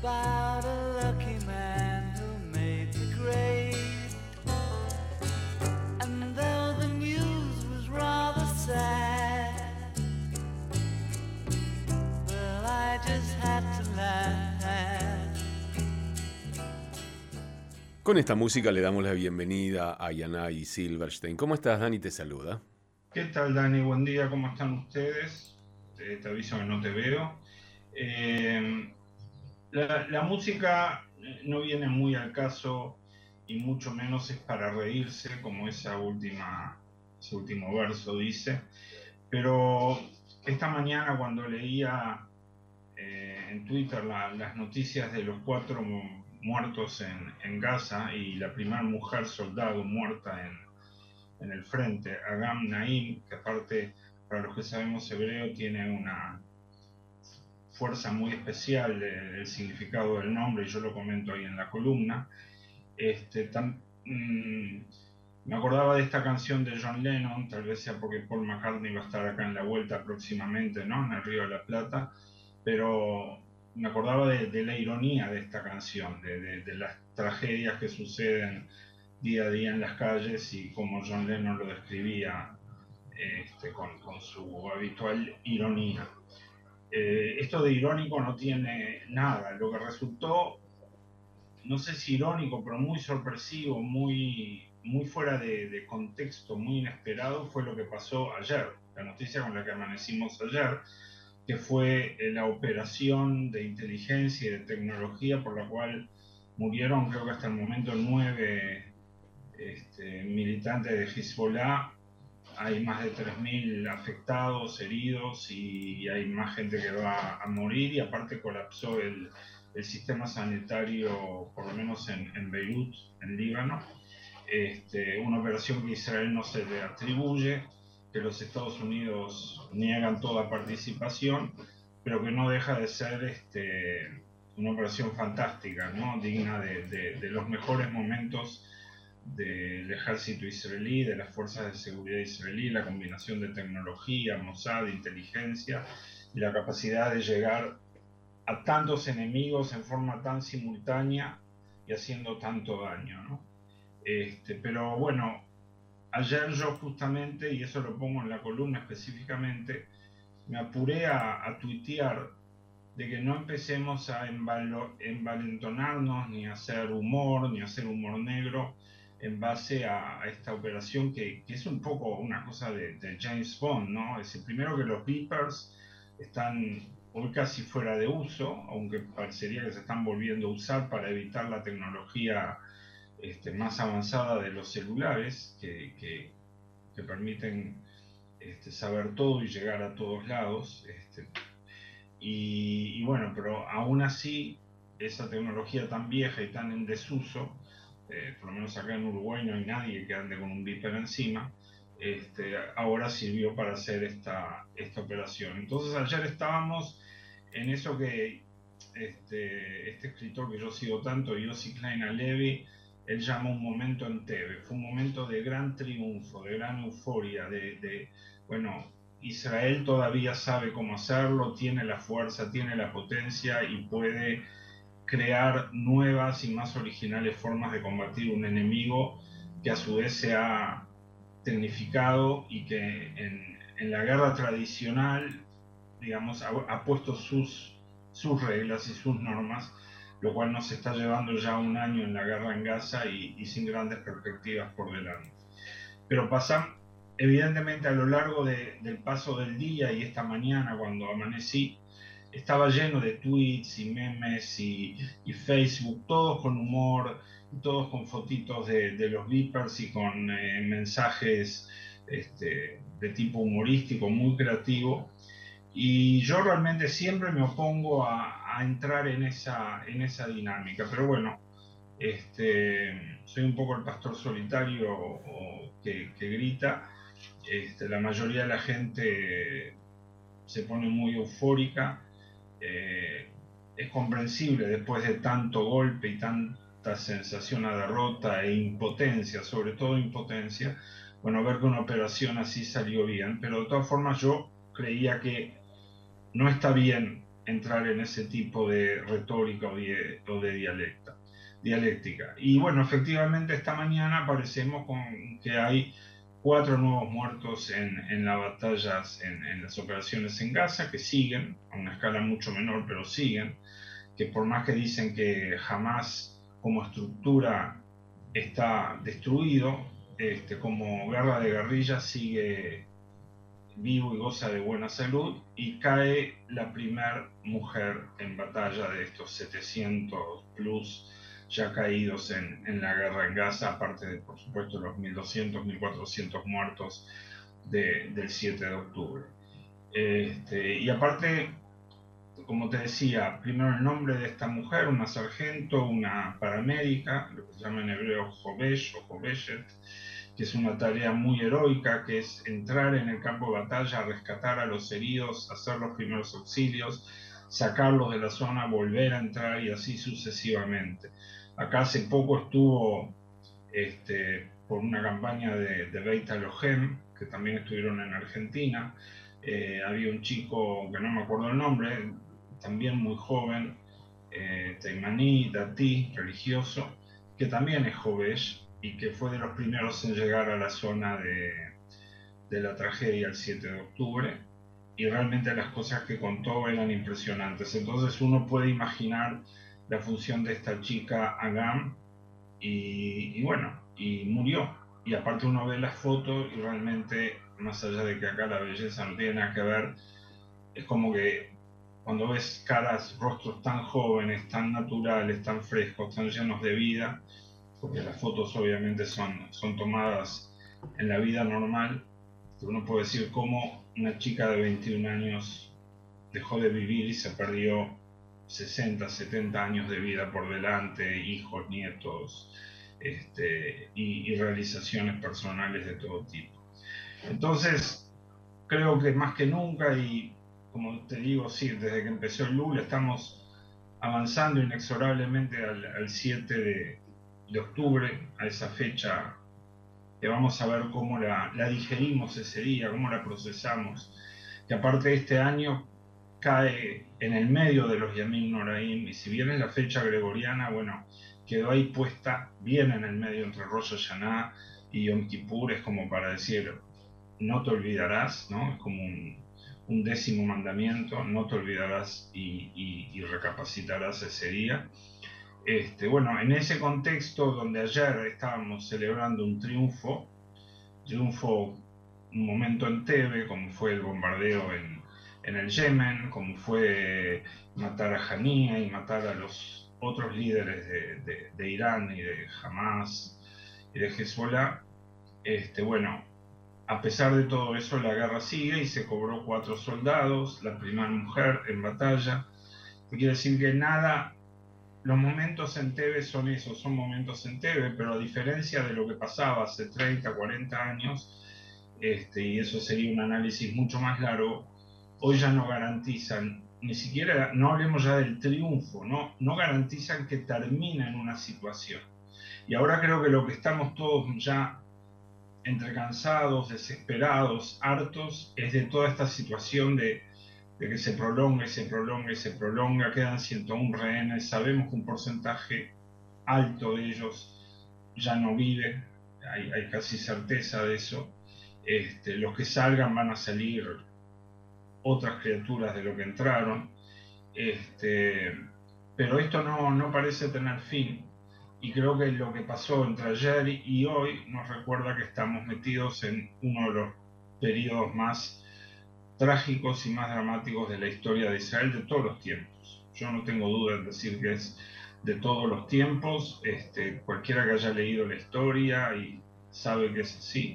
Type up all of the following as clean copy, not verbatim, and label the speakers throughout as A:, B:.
A: about a lucky man who made the grade. And though the news was rather sad, well, I just had to laugh.
B: Con esta música le damos la bienvenida a Yanai Silverstein. ¿Cómo estás, Dani? Te saluda.
C: ¿Qué tal, Dani? Buen día, ¿cómo están ustedes? Te aviso que no te veo. La música no viene muy al caso y mucho menos es para reírse, como ese último verso dice. Pero esta mañana cuando leía en Twitter las noticias de los 4 muertos en Gaza y la primera mujer soldado muerta en el frente, Agam Naim, que aparte, para los que sabemos hebreo, tiene una fuerza muy especial del significado del nombre, y yo lo comento ahí en la columna. Me acordaba de esta canción de John Lennon, tal vez sea porque Paul McCartney va a estar acá en la vuelta próximamente, ¿no? En el Río de la Plata, pero me acordaba de la ironía de esta canción, de las tragedias que suceden día a día en las calles y como John Lennon lo describía con su habitual ironía. Esto de irónico no tiene nada. Lo que resultó, no sé si irónico, pero muy sorpresivo, muy fuera de contexto, muy inesperado, fue lo que pasó ayer. La noticia con la que amanecimos ayer, que fue la operación de inteligencia y de tecnología por la cual murieron, creo que hasta el momento, 9 militantes de Hezbollah. Hay más de 3.000 afectados, heridos, y hay más gente que va a morir, y aparte colapsó el sistema sanitario, por lo menos en Beirut, en Líbano. Una operación que Israel no se le atribuye, que los Estados Unidos niegan toda participación, pero que no deja de ser una operación fantástica, ¿no? Digna de los mejores momentos del ejército israelí, de las fuerzas de seguridad israelí, la combinación de tecnología, Mossad, inteligencia y la capacidad de llegar a tantos enemigos en forma tan simultánea y haciendo tanto daño, ¿no? Pero bueno, ayer yo justamente, y eso lo pongo en la columna específicamente, me apuré a tuitear de que no empecemos a envalentonarnos ni a hacer humor negro en base a esta operación que es un poco una cosa de James Bond, ¿no? Es el primero que los beepers están hoy casi fuera de uso, aunque parecería que se están volviendo a usar para evitar la tecnología más avanzada de los celulares que permiten saber todo y llegar a todos lados. Y bueno, pero aún así, esa tecnología tan vieja y tan en desuso, por lo menos acá en Uruguay no hay nadie que ande con un beeper encima, ahora sirvió para hacer esta operación. Entonces ayer estábamos en eso que este escritor que yo sigo tanto, Yossi Klein Halevi, él llama un momento en Tebe. Fue un momento de gran triunfo, de gran euforia, bueno, Israel todavía sabe cómo hacerlo, tiene la fuerza, tiene la potencia y puede crear nuevas y más originales formas de combatir un enemigo que a su vez se ha tecnificado y que en la guerra tradicional, digamos, ha puesto sus reglas y sus normas, lo cual nos está llevando ya un año en la guerra en Gaza y sin grandes perspectivas por delante. Pero evidentemente, a lo largo del paso del día y esta mañana cuando amanecí, estaba lleno de tweets y memes y Facebook, todos con humor, todos con fotitos de los beepers y con mensajes de tipo humorístico, muy creativo. Y yo realmente siempre me opongo a entrar en esa dinámica, pero bueno, soy un poco el pastor solitario que grita. La mayoría de la gente se pone muy eufórica. Es comprensible después de tanto golpe y tanta sensación a derrota e impotencia, sobre todo impotencia, bueno, ver que una operación así salió bien. Pero de todas formas yo creía que no está bien entrar en ese tipo de retórica o de dialéctica. Y bueno, efectivamente esta mañana aparecemos con que hay 4 nuevos muertos en las batallas, en las operaciones en Gaza, que siguen, a una escala mucho menor, pero siguen, que por más que dicen que Hamas como estructura está destruido, como guerra de guerrillas sigue vivo y goza de buena salud, y cae la primera mujer en batalla de estos 700 plus ya caídos en la guerra en Gaza, aparte de, por supuesto, los 1.200, 1.400 muertos del 7 de octubre. Y aparte, como te decía, primero el nombre de esta mujer, una sargento, una paramédica, lo que se llama en hebreo Jovesh o Joveshet, que es una tarea muy heroica, que es entrar en el campo de batalla, rescatar a los heridos, hacer los primeros auxilios, sacarlos de la zona, volver a entrar y así sucesivamente. Acá hace poco estuvo por una campaña de Beit Alohem, que también estuvieron en Argentina. Había un chico que no me acuerdo el nombre, también muy joven, teimaní, datí, religioso, que también es Jovesh y que fue de los primeros en llegar a la zona de la tragedia el 7 de octubre, y realmente las cosas que contó eran impresionantes. Entonces uno puede imaginar la función de esta chica Agam, y bueno, y murió. Y aparte uno ve las fotos y realmente, más allá de que acá la belleza no tiene nada que ver, es como que cuando ves caras, rostros tan jóvenes, tan naturales, tan frescos, tan llenos de vida, porque las fotos obviamente son tomadas en la vida normal, uno puede decir cómo una chica de 21 años dejó de vivir y se perdió 60, 70 años de vida por delante, hijos, nietos, y realizaciones personales de todo tipo. Entonces, creo que más que nunca, y como te digo, sí, desde que empezó el Lula estamos avanzando inexorablemente al 7 de octubre, a esa fecha que vamos a ver cómo la digerimos ese día, cómo la procesamos, que aparte este año cae en el medio de los Yamim Noraim, y si bien es la fecha gregoriana, bueno, quedó ahí puesta bien en el medio entre Rosh Hashanah y Yom Kippur, es como para decir, no te olvidarás, ¿no? Es como un 10º mandamiento, no te olvidarás y recapacitarás ese día. Bueno, en ese contexto donde ayer estábamos celebrando un triunfo, un momento en Tebe, como fue el bombardeo en el Yemen, como fue matar a Haniya y matar a los otros líderes de Irán y de Hamas y de Hezbollah. Bueno, a pesar de todo eso, la guerra sigue y se cobró 4 soldados, la primera mujer en batalla. Quiere decir que nada, los momentos en Tebe son esos, son momentos en Tebe, pero a diferencia de lo que pasaba hace 30, 40 años, y eso sería un análisis mucho más largo, hoy ya no garantizan, ni siquiera, no hablemos ya del triunfo, no garantizan que termine en una situación. Y ahora creo que lo que estamos todos ya entre cansados, desesperados, hartos, es de toda esta situación de que se prolonga y se prolonga y se prolonga, quedan 101 rehenes, sabemos que un porcentaje alto de ellos ya no vive, hay casi certeza de eso. Los que salgan van a salir otras criaturas de lo que entraron, pero esto no parece tener fin, y creo que lo que pasó entre ayer y hoy nos recuerda que estamos metidos en uno de los periodos más trágicos y más dramáticos de la historia de Israel de todos los tiempos. Yo no tengo duda en decir que es de todos los tiempos, cualquiera que haya leído la historia y sabe que es así.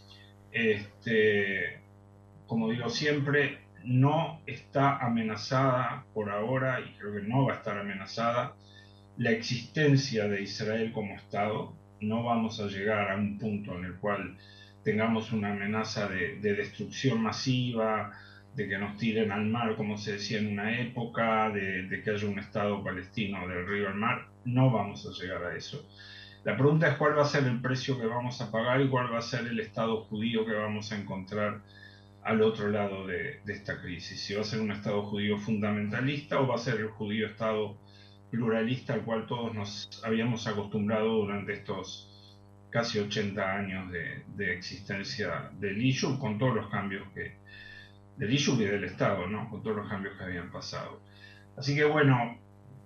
C: Como digo siempre, no está amenazada por ahora, y creo que no va a estar amenazada, la existencia de Israel como Estado. No vamos a llegar a un punto en el cual tengamos una amenaza de destrucción masiva, de que nos tiren al mar, como se decía en una época, de que haya un Estado palestino del río al mar. No vamos a llegar a eso. La pregunta es cuál va a ser el precio que vamos a pagar y cuál va a ser el Estado judío que vamos a encontrar al otro lado de esta crisis. Si va a ser un Estado judío fundamentalista o va a ser el judío Estado pluralista al cual todos nos habíamos acostumbrado durante estos casi 80 años de existencia del issue, con todos los cambios del issue y del Estado, ¿no? Con todos los cambios que habían pasado. Así que bueno,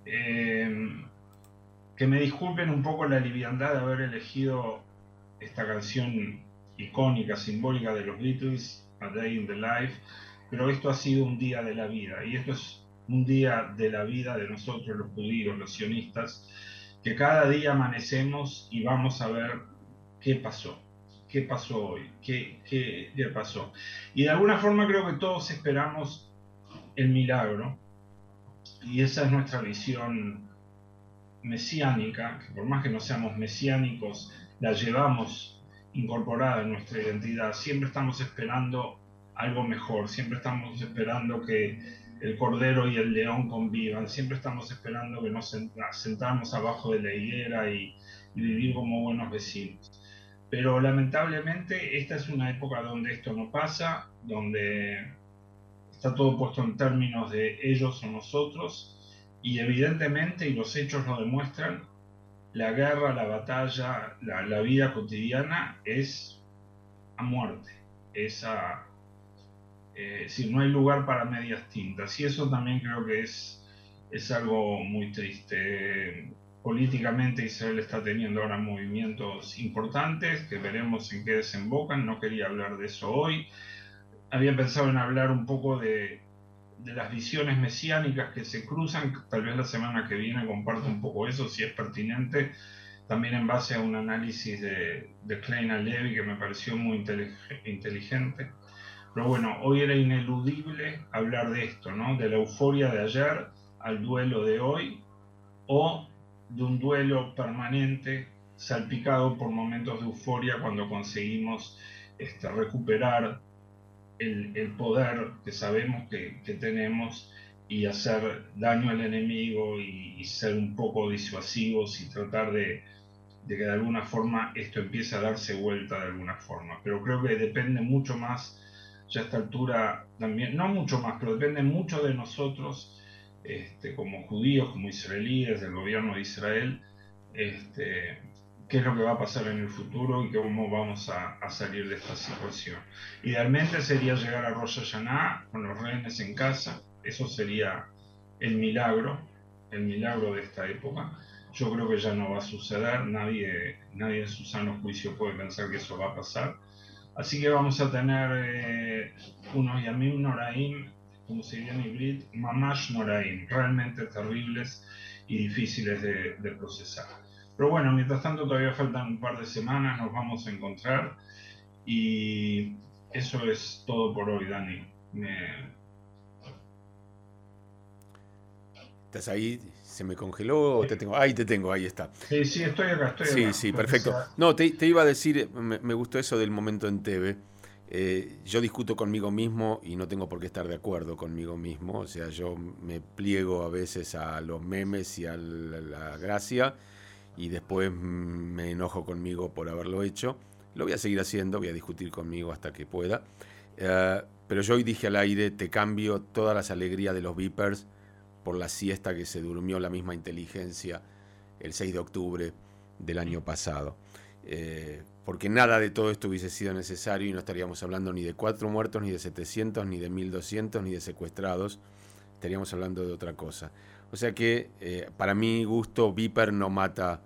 C: que me disculpen un poco la liviandad de haber elegido esta canción icónica, simbólica de los Beatles, A Day in the Life, pero esto ha sido un día de la vida, y esto es un día de la vida de nosotros los judíos, los sionistas, que cada día amanecemos y vamos a ver qué pasó hoy, qué pasó. Y de alguna forma creo que todos esperamos el milagro, y esa es nuestra visión mesiánica, que por más que no seamos mesiánicos, la llevamos incorporada en nuestra identidad. Siempre estamos esperando algo mejor, siempre estamos esperando que el cordero y el león convivan, siempre estamos esperando que nos sentamos abajo de la higuera y vivir como buenos vecinos. Pero lamentablemente esta es una época donde esto no pasa, donde está todo puesto en términos de ellos o nosotros, y evidentemente, y los hechos lo demuestran, la guerra, la batalla, la vida cotidiana es a muerte, es no hay lugar para medias tintas, y eso también creo que es algo muy triste. Políticamente Israel está teniendo ahora movimientos importantes que veremos en qué desembocan. No quería hablar de eso hoy. Había pensado en hablar un poco de las visiones mesiánicas que se cruzan. Tal vez la semana que viene comparto un poco eso, si es pertinente, también en base a un análisis de Klein Alevi que me pareció muy inteligente. Pero bueno, hoy era ineludible hablar de esto, ¿no? De la euforia de ayer al duelo de hoy, o de un duelo permanente salpicado por momentos de euforia cuando conseguimos recuperar el poder que sabemos que tenemos y hacer daño al enemigo y ser un poco disuasivos y tratar de que de alguna forma esto empiece a darse vuelta de alguna forma. Pero creo que depende mucho más, ya a esta altura también, no mucho más, pero depende mucho de nosotros, como judíos, como israelíes, del gobierno de Israel, qué es lo que va a pasar en el futuro y cómo vamos a salir de esta situación. Idealmente sería llegar a Rosh Hashanah con los rehenes en casa. Eso sería el milagro de esta época. Yo creo que ya no va a suceder, nadie en su sano juicio puede pensar que eso va a pasar. Así que vamos a tener unos Yamim Noraim, como se diría en hibrid, Mamash Noraim, realmente terribles y difíciles de procesar. Pero bueno, mientras tanto todavía faltan un par de semanas, nos vamos a encontrar, y eso es todo por hoy, Dani.
B: ¿Estás ahí? ¿Se me congeló? Te tengo. Ahí te tengo, ahí está.
C: Sí, estoy acá.
B: Sí, perfecto. No, te iba a decir, me gustó eso del momento en TV. Yo discuto conmigo mismo y no tengo por qué estar de acuerdo conmigo mismo. O sea, yo me pliego a veces a los memes y a la gracia, y después me enojo conmigo por haberlo hecho. Lo voy a seguir haciendo, voy a discutir conmigo hasta que pueda. Pero yo hoy dije al aire, te cambio todas las alegrías de los Vipers por la siesta que se durmió la misma inteligencia el 6 de octubre del año pasado. Porque nada de todo esto hubiese sido necesario y no estaríamos hablando ni de 4 muertos, ni de 700, ni de 1200, ni de secuestrados. Estaríamos hablando de otra cosa. O sea que, para mi gusto, Viper no mata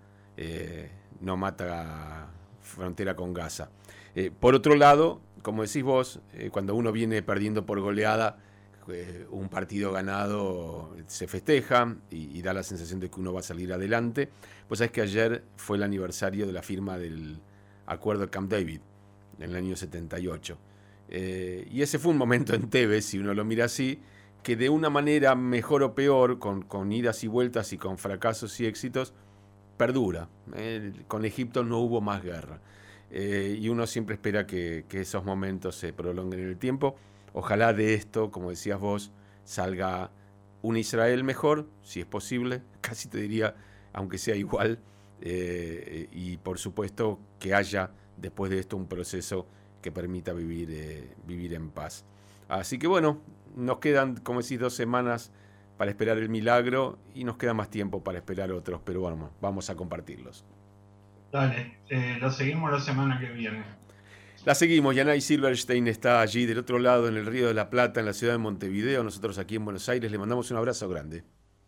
B: frontera con Gaza. Por otro lado, como decís vos, cuando uno viene perdiendo por goleada, un partido ganado se festeja y da la sensación de que uno va a salir adelante. Pues sabés que ayer fue el aniversario de la firma del acuerdo de Camp David en el año 78. Y ese fue un momento en TV, si uno lo mira así, que de una manera mejor o peor, con idas y vueltas y con fracasos y éxitos, perdura. Con Egipto no hubo más guerra. Y uno siempre espera que esos momentos se prolonguen en el tiempo. Ojalá de esto, como decías vos, salga un Israel mejor, si es posible, casi te diría, aunque sea igual, y por supuesto que haya después de esto un proceso que permita vivir en paz. Así que bueno, nos quedan, como decís, 2 semanas para esperar el milagro y nos queda más tiempo para esperar otros, pero bueno, vamos a compartirlos.
C: Dale, la seguimos la semana que viene.
B: La seguimos, Yanay Silverstein está allí del otro lado en el Río de la Plata, en la ciudad de Montevideo, nosotros aquí en Buenos Aires, le mandamos un abrazo grande.